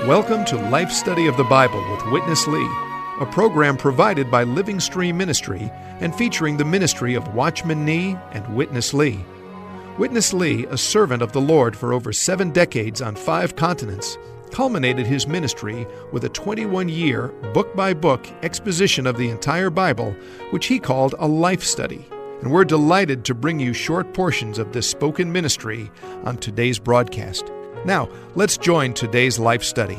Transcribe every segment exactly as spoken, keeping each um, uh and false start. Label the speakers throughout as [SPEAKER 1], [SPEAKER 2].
[SPEAKER 1] Welcome to Life Study of the Bible with Witness Lee, a program provided by Living Stream Ministry and featuring the ministry of Watchman Nee and Witness Lee. Witness Lee, a servant of the Lord for over seven decades on five continents, culminated his ministry with a twenty-one-year, book-by-book exposition of the entire Bible, which he called a life study. And we're delighted to bring you short portions of this spoken ministry on today's broadcast. Now, let's join today's life study.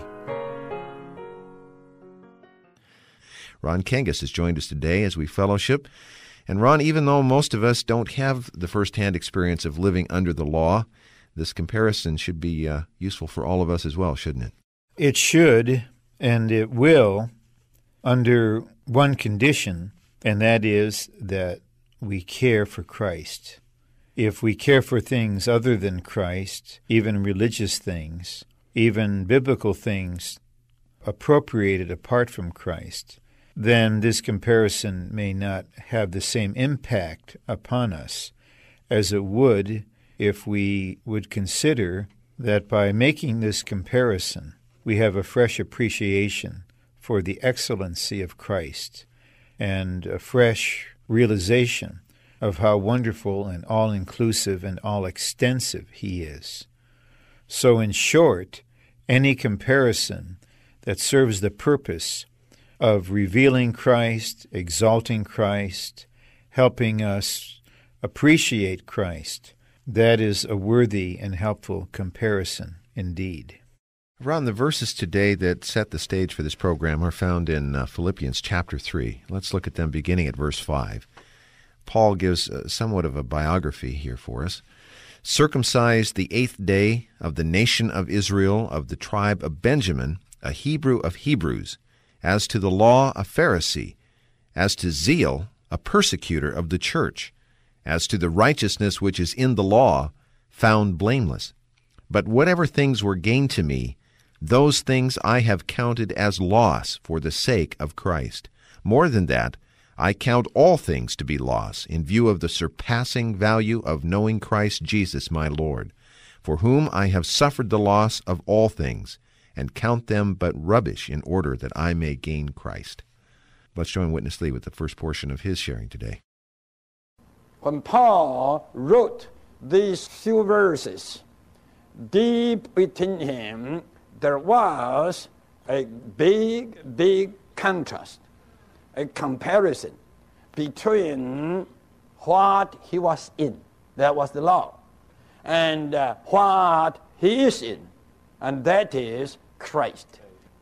[SPEAKER 2] Ron Kangas has joined us today as we fellowship. And Ron, even though most of us don't have the first-hand experience of living under the law, this comparison should be uh, useful for all of us as well, shouldn't it?
[SPEAKER 3] It should, and it will, under one condition, and that is that we care for Christ. If we care for things other than Christ, even religious things, even biblical things appropriated apart from Christ, then this comparison may not have the same impact upon us as it would if we would consider that by making this comparison, we have a fresh appreciation for the excellency of Christ and a fresh realization of how wonderful and all-inclusive and all-extensive He is. So in short, any comparison that serves the purpose of revealing Christ, exalting Christ, helping us appreciate Christ, that is a worthy and helpful comparison indeed.
[SPEAKER 2] Ron, the verses today that set the stage for this program are found in uh, Philippians chapter three. Let's look at them beginning at verse five. Paul gives uh, somewhat of a biography here for us. Circumcised the eighth day of the nation of Israel, of the tribe of Benjamin, a Hebrew of Hebrews, as to the law a Pharisee, as to zeal a persecutor of the church, as to the righteousness which is in the law, found blameless. But whatever things were gained to me, those things I have counted as loss for the sake of Christ. More than that, I count all things to be loss in view of the surpassing value of knowing Christ Jesus my Lord, for whom I have suffered the loss of all things, and count them but rubbish in order that I may gain Christ. Let's join Witness Lee with the first portion of his sharing today.
[SPEAKER 4] When Paul wrote these few verses, deep within him, there was a big, big contrast, a comparison between what he was in, that was the law, and uh, what he is in, and that is Christ.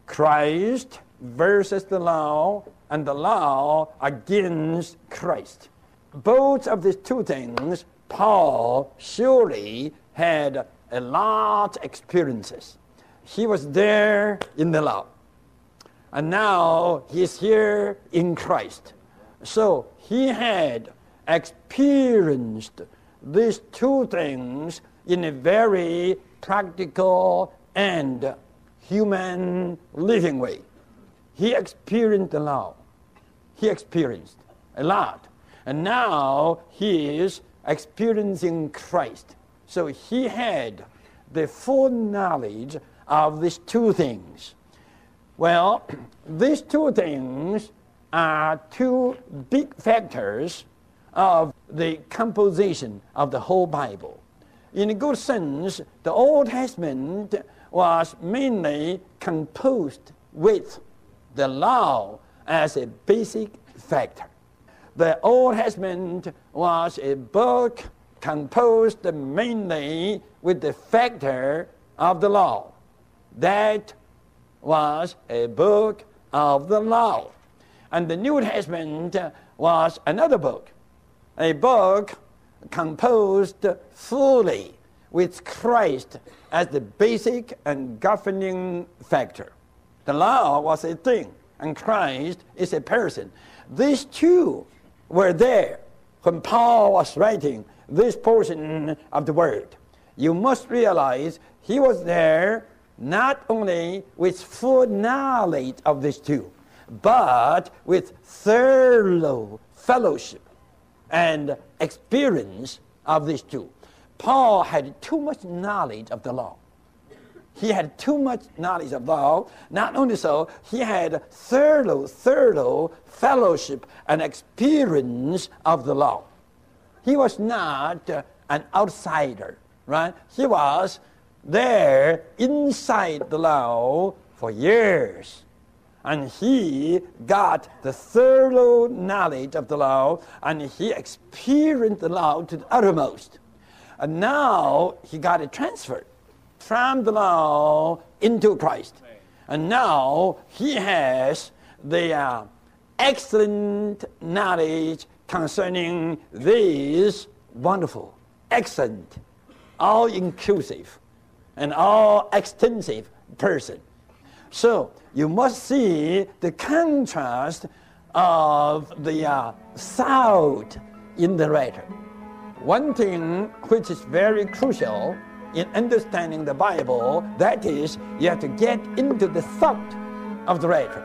[SPEAKER 4] Christ versus the law, and the law against Christ. Both of these two things, Paul surely had a lot of experiences. He was there in the law, and now he's here in Christ. So he had experienced these two things in a very practical and human living way. He experienced the law. He experienced a lot. And now he is experiencing Christ. So he had the full knowledge of these two things. Well, these two things are two big factors of the composition of the whole Bible. In a good sense, the Old Testament was mainly composed with the law as a basic factor. The Old Testament was a book composed mainly with the factor of the law. That was a book of the law. And the New Testament was another book, a book composed fully with Christ as the basic and governing factor. The law was a thing, and Christ is a person. These two were there when Paul was writing this portion of the Word. You must realize he was there not only with full knowledge of these two, but with thorough fellowship and experience of these two. Paul had too much knowledge of the law. He had too much knowledge of law. Not only so, he had thorough, thorough fellowship and experience of the law. He was not uh, an outsider, right? He was there inside the law for years. And he got the thorough knowledge of the law, and he experienced the law to the uttermost. And now he got it transferred from the law into Christ. And now he has the uh, excellent knowledge concerning this wonderful, excellent, all-inclusive, and all-extensive person. So you must see the contrast of the uh, thought in the writer. One thing which is very crucial in understanding the Bible, that is, you have to get into the thought of the writer.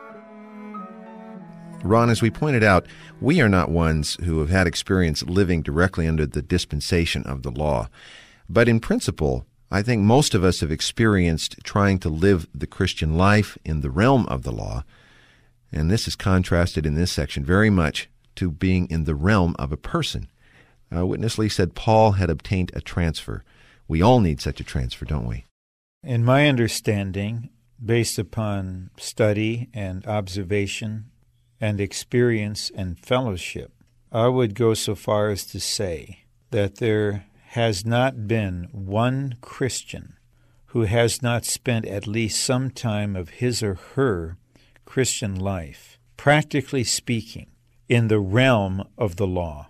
[SPEAKER 2] Ron, as we pointed out, we are not ones who have had experience living directly under the dispensation of the law. But in principle, I think most of us have experienced trying to live the Christian life in the realm of the law, and this is contrasted in this section very much to being in the realm of a person. Uh, Witness Lee said Paul had obtained a transfer. We all need such a transfer, don't we?
[SPEAKER 3] In my understanding, based upon study and observation and experience and fellowship, I would go so far as to say that there has not been one Christian who has not spent at least some time of his or her Christian life, practically speaking, in the realm of the law.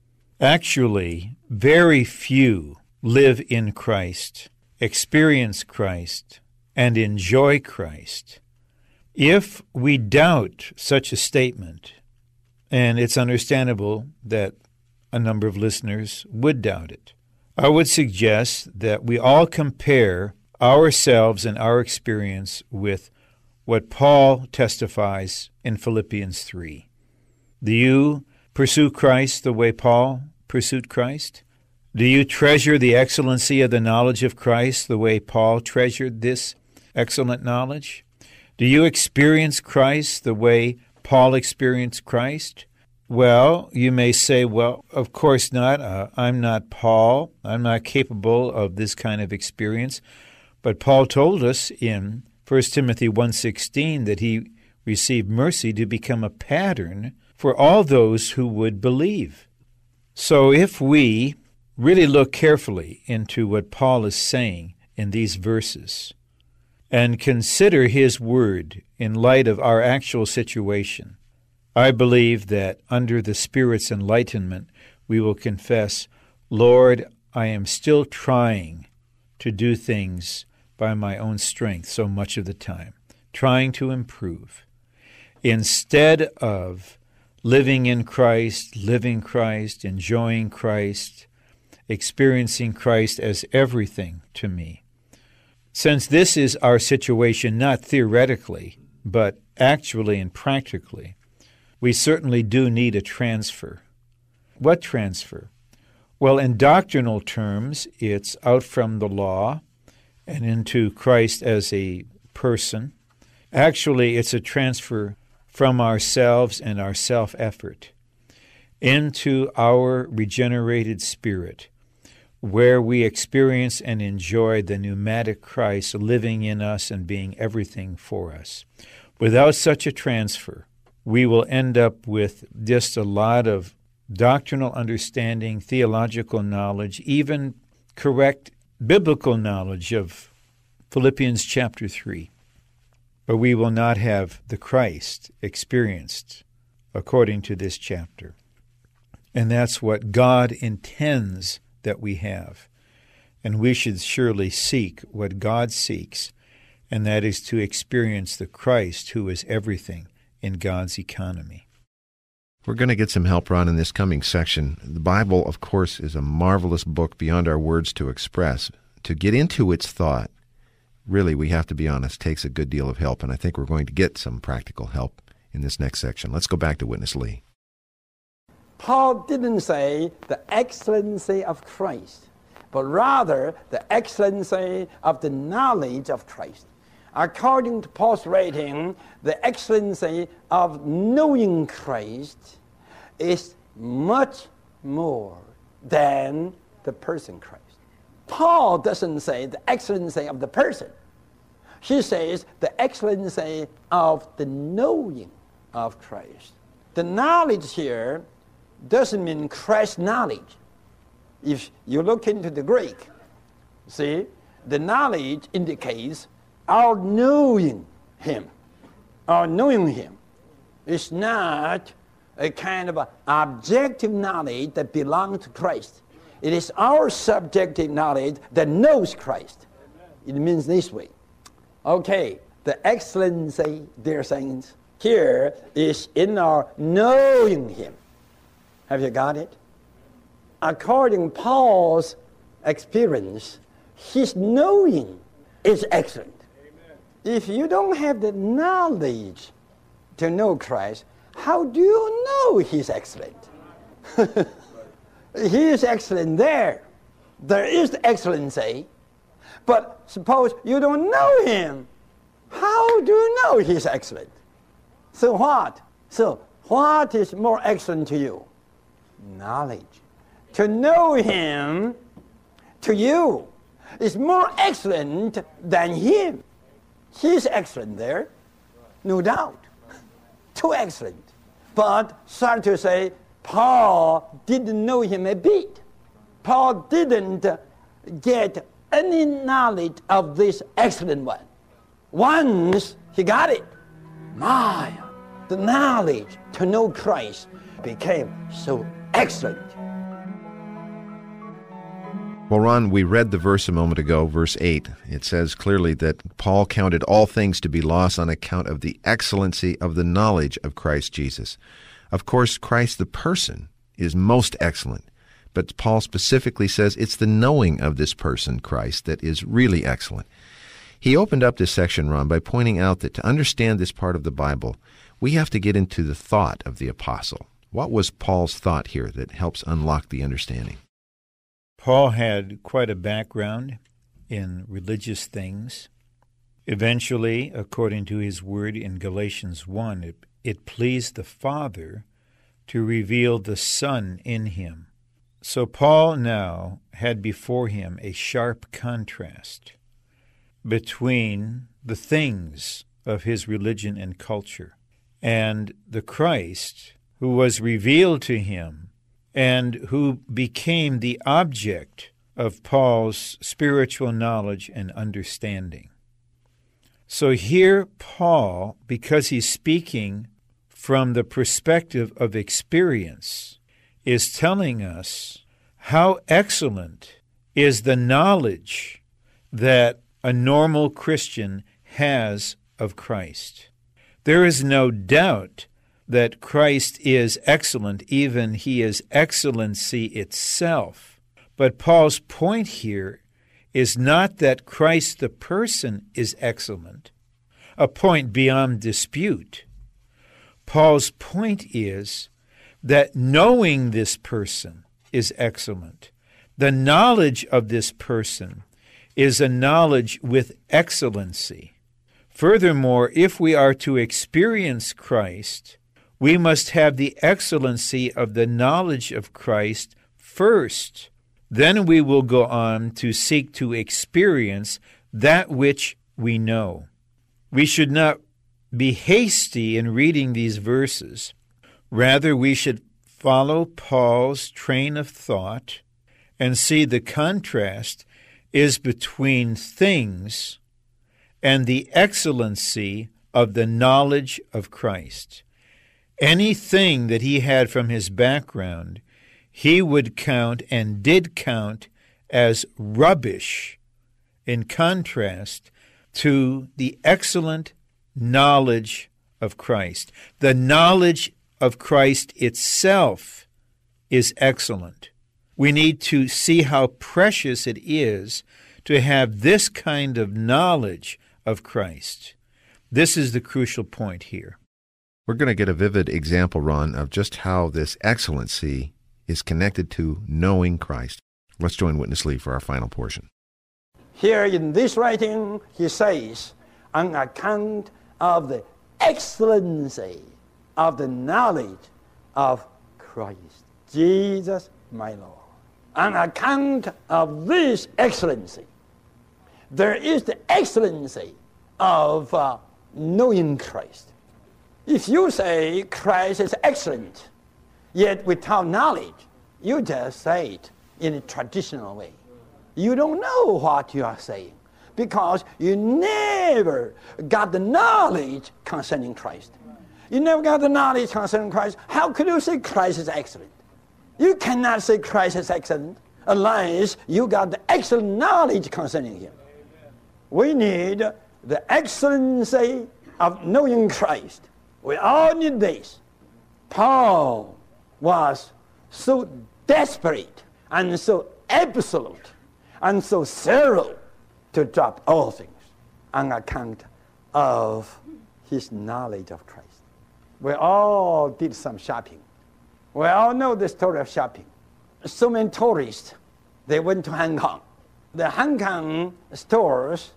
[SPEAKER 3] Actually, very few live in Christ, experience Christ, and enjoy Christ. If we doubt such a statement, and it's understandable that a number of listeners would doubt it, I would suggest that we all compare ourselves and our experience with what Paul testifies in Philippians three. Do you pursue Christ the way Paul pursued Christ? Do you treasure the excellency of the knowledge of Christ the way Paul treasured this excellent knowledge? Do you experience Christ the way Paul experienced Christ? Well, you may say, well, of course not. Uh, I'm not Paul. I'm not capable of this kind of experience. But Paul told us in First Timothy one sixteen that he received mercy to become a pattern for all those who would believe. So if we really look carefully into what Paul is saying in these verses and consider his word in light of our actual situation, I believe that under the Spirit's enlightenment, we will confess, Lord, I am still trying to do things by my own strength so much of the time, trying to improve, instead of living in Christ, living Christ, enjoying Christ, experiencing Christ as everything to me. Since this is our situation, not theoretically, but actually and practically, we certainly do need a transfer. What transfer? Well, in doctrinal terms, it's out from the law and into Christ as a person. Actually, it's a transfer from ourselves and our self-effort into our regenerated spirit, where we experience and enjoy the pneumatic Christ living in us and being everything for us. Without such a transfer, we will end up with just a lot of doctrinal understanding, theological knowledge, even correct biblical knowledge of Philippians chapter three. But we will not have the Christ experienced according to this chapter. And that's what God intends that we have. And we should surely seek what God seeks, and that is to experience the Christ who is everything in God's economy.
[SPEAKER 2] We're going to get some help, Ron, in this coming section. The Bible, of course, is a marvelous book beyond our words to express. To get into its thought, really, we have to be honest, takes a good deal of help, and I think we're going to get some practical help in this next section. Let's go back to Witness Lee.
[SPEAKER 4] Paul didn't say the excellency of Christ but rather the excellency of the knowledge of Christ. According to Paul's writing, the excellency of knowing Christ is much more than the person Christ. Paul doesn't say the excellency of the person. He says the excellency of the knowing of Christ. The knowledge here doesn't mean Christ's knowledge. If you look into the Greek, see, the knowledge indicates our knowing Him. Our knowing Him is not a kind of a objective knowledge that belongs to Christ. It is our subjective knowledge that knows Christ. It means this way. Okay, the excellency, dear saints, here is in our knowing Him. Have you got it? According to Paul's experience, his knowing is excellent. Amen. If you don't have the knowledge to know Christ, how do you know He's excellent? He is excellent there. There is the excellency. But suppose you don't know Him. How do you know He's excellent? So what? So what is more excellent to you? Knowledge. To know Him, to you, is more excellent than Him. He's excellent there, no doubt. Too excellent. But sorry to say, Paul didn't know Him a bit. Paul didn't get any knowledge of this excellent one. Once he got it, my, the knowledge to know Christ became so excellent.
[SPEAKER 2] Well, Ron, we read the verse a moment ago, verse eight. It says clearly that Paul counted all things to be lost on account of the excellency of the knowledge of Christ Jesus. Of course, Christ the person is most excellent, but Paul specifically says it's the knowing of this person, Christ, that is really excellent. He opened up this section, Ron, by pointing out that to understand this part of the Bible, we have to get into the thought of the apostle. What was Paul's thought here that helps unlock the understanding?
[SPEAKER 3] Paul had quite a background in religious things. Eventually, according to his word in Galatians one, it, it pleased the Father to reveal the Son in him. So Paul now had before him a sharp contrast between the things of his religion and culture and the Christ who was revealed to him and who became the object of Paul's spiritual knowledge and understanding. So here Paul, because he's speaking from the perspective of experience, is telling us how excellent is the knowledge that a normal Christian has of Christ. There is no doubt that Christ is excellent, even He is excellency itself. But Paul's point here is not that Christ the person is excellent, a point beyond dispute. Paul's point is that knowing this person is excellent. The knowledge of this person is a knowledge with excellency. Furthermore, if we are to experience Christ, we must have the excellency of the knowledge of Christ first. Then we will go on to seek to experience that which we know. We should not be hasty in reading these verses. Rather, we should follow Paul's train of thought and see the contrast is between things and the excellency of the knowledge of Christ. Anything that he had from his background, he would count and did count as rubbish in contrast to the excellent knowledge of Christ. The knowledge of Christ itself is excellent. We need to see how precious it is to have this kind of knowledge of Christ. This is the crucial point here.
[SPEAKER 2] We're going to get a vivid example, Ron, of just how this excellency is connected to knowing Christ. Let's join Witness Lee for our final portion.
[SPEAKER 4] Here in this writing, he says, on account of the excellency of the knowledge of Christ, Jesus my Lord. On account of this excellency, there is the excellency of uh, knowing Christ. If you say Christ is excellent, yet without knowledge, you just say it in a traditional way. You don't know what you are saying because you never got the knowledge concerning Christ. You never got the knowledge concerning Christ. How could you say Christ is excellent? You cannot say Christ is excellent unless you got the excellent knowledge concerning him. We need the excellency of knowing Christ. We all need this. Paul was so desperate and so absolute and so thorough to drop all things on account of his knowledge of Christ. We all did some shopping. We all know the story of shopping. So many tourists, they went to Hong Kong. The Hong Kong stores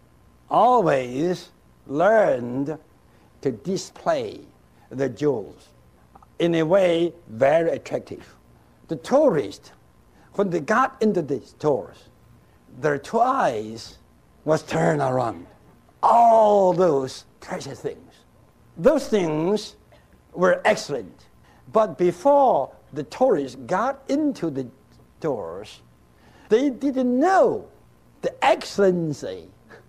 [SPEAKER 4] always learned to display the jewels in a way very attractive. The tourists, when they got into the stores, their two eyes was turned around. All those precious things. Those things were excellent. But before the tourists got into the stores, they didn't know the excellency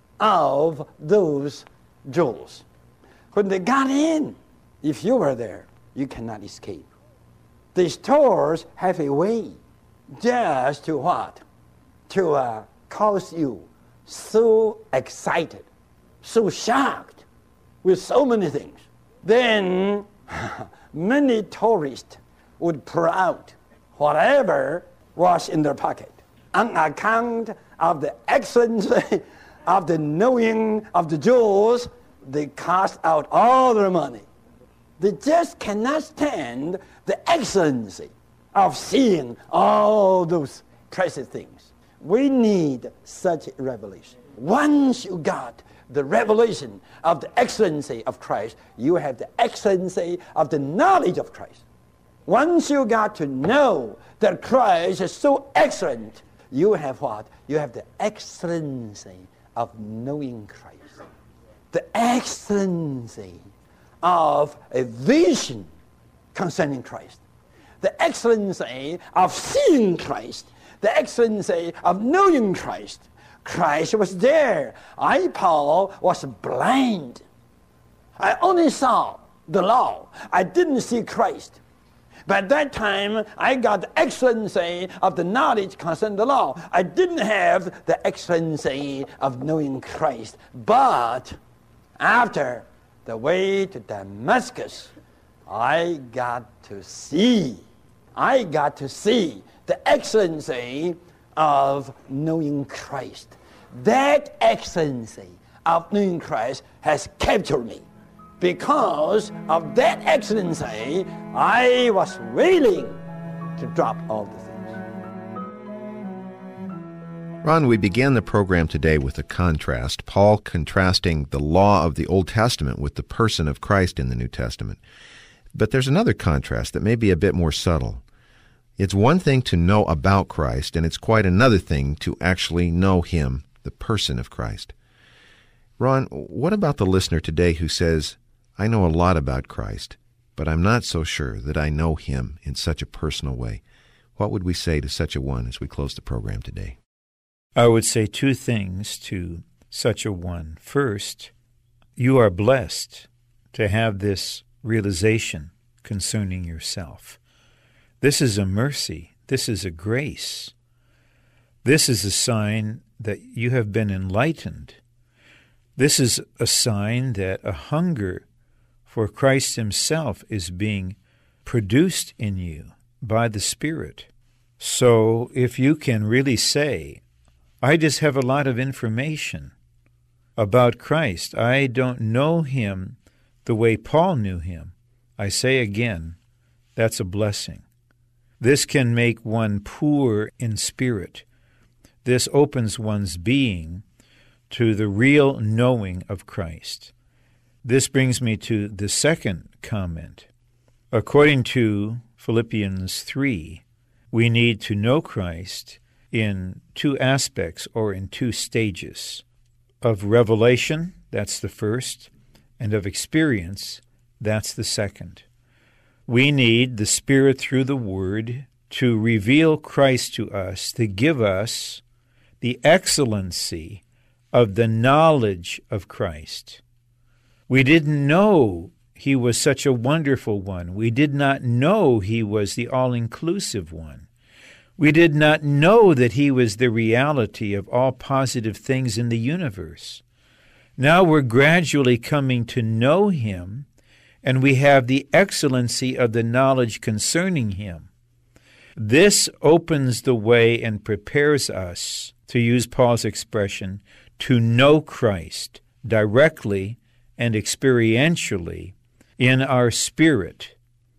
[SPEAKER 4] of those jewels. When they got in, if you were there, you cannot escape. The stores have a way just to what? To uh, cause you so excited, so shocked with so many things. Then many tourists would pour out whatever was in their pocket on account of the excellency of the knowing of the jewels. They cast out all their money. They just cannot stand the excellency of seeing all those precious things. We need such a revelation. Once you got the revelation of the excellency of Christ, you have the excellency of the knowledge of Christ. Once you got to know that Christ is so excellent, you have what? You have the excellency of knowing Christ. The excellency of a vision concerning Christ. The excellency of seeing Christ. The excellency of knowing Christ. Christ was there. I, Paul, was blind. I only saw the law. I didn't see Christ. But at that time, I got the excellency of the knowledge concerning the law. I didn't have the excellency of knowing Christ. But after the way to Damascus, I got to see. I got to see the excellency of knowing Christ. That excellency of knowing Christ has captured me. Because of that excellency, I was willing to drop all the things.
[SPEAKER 2] Ron, we began the program today with a contrast, Paul contrasting the law of the Old Testament with the person of Christ in the New Testament. But there's another contrast that may be a bit more subtle. It's one thing to know about Christ, and it's quite another thing to actually know Him, the person of Christ. Ron, what about the listener today who says, I know a lot about Christ, but I'm not so sure that I know Him in such a personal way? What would we say to such a one as we close the program today?
[SPEAKER 3] I would say two things to such a one. First, you are blessed to have this realization concerning yourself. This is a mercy. This is a grace. This is a sign that you have been enlightened. This is a sign that a hunger for Christ Himself is being produced in you by the Spirit. So if you can really say, I just have a lot of information about Christ. I don't know Him the way Paul knew Him. I say again, that's a blessing. This can make one poor in spirit. This opens one's being to the real knowing of Christ. This brings me to the second comment. According to Philippians three, we need to know Christ in two aspects or in two stages. Of revelation, that's the first, and of experience, that's the second. We need the Spirit through the Word to reveal Christ to us, to give us the excellency of the knowledge of Christ. We didn't know He was such a wonderful one. We did not know He was the all-inclusive one. We did not know that He was the reality of all positive things in the universe. Now we're gradually coming to know Him, and we have the excellency of the knowledge concerning Him. This opens the way and prepares us, to use Paul's expression, to know Christ directly and experientially in our spirit.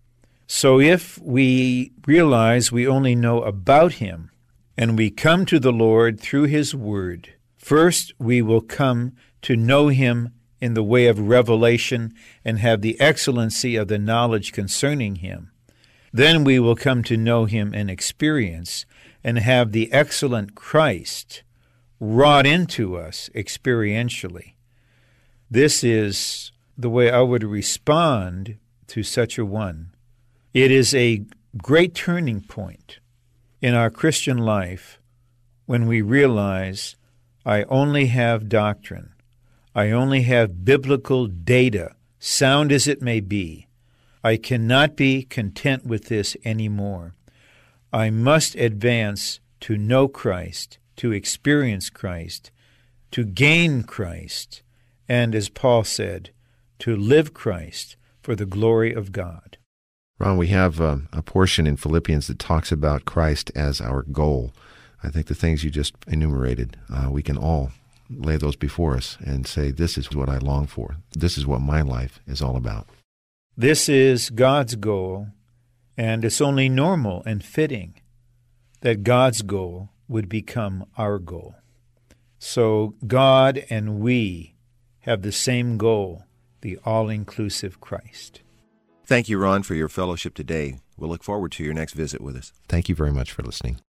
[SPEAKER 3] So if we realize we only know about Him, and we come to the Lord through His Word, first we will come to know Him in the way of revelation and have the excellency of the knowledge concerning Him. Then we will come to know Him in experience and have the excellent Christ wrought into us experientially. This is the way I would respond to such a one. It is a great turning point in our Christian life when we realize I only have doctrine. I only have biblical data, sound as it may be. I cannot be content with this anymore. I must advance to know Christ, to experience Christ, to gain Christ, and, as Paul said, to live Christ for the glory of God.
[SPEAKER 2] Ron, we have uh, a portion in Philippians that talks about Christ as our goal. I think the things you just enumerated, uh, we can all lay those before us and say, this is what I long for. This is what my life is all about.
[SPEAKER 3] This is God's goal, and it's only normal and fitting that God's goal would become our goal. So God and we have the same goal, the all-inclusive Christ.
[SPEAKER 5] Thank you, Ron, for your fellowship today. We'll look forward to your next visit with us.
[SPEAKER 2] Thank you very much for listening.